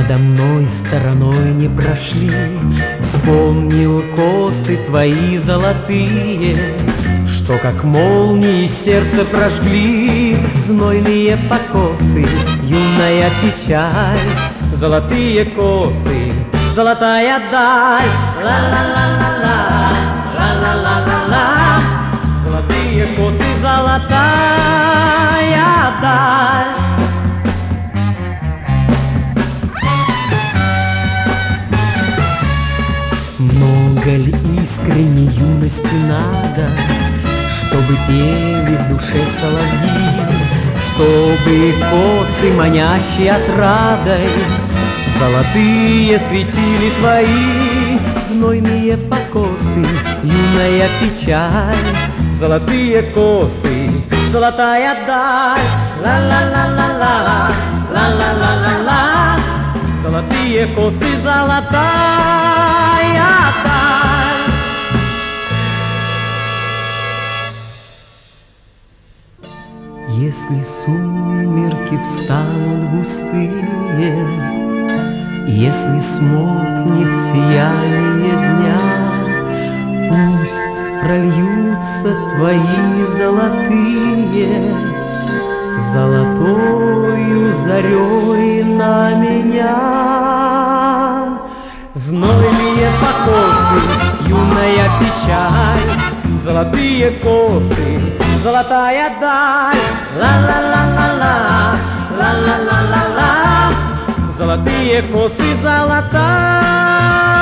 надо мной стороной не прошли. Вспомнил косы твои золотые, что как молнии сердце прожгли. Знойные покосы, юная печаль, золотые косы, золотая даль. Ла-ла-ла-ла-ла, ла-ла-ла-ла-ла, золотые косы, золотая даль. Много ли искренней юности надо, чтобы пели в душе соловьи, чтобы косы, манящие отрадой, золотые светили твои. Знойные покосы, юная печаль, золотые косы, золотая даль. Ла-ла-ла-ла-ла, ла-ла-ла-ла-ла, золотые косы, золотая даль. Если сумерки встанут густые, если смолкнет сияние дня, пусть прольются твои золотые золотою зарей на меня. Знойные покосы, юная печаль, золотые косы, золотая даль. Ла-ла-ла-ла-ла, ла-ла-ла-ла-ла, золотые косы, золотая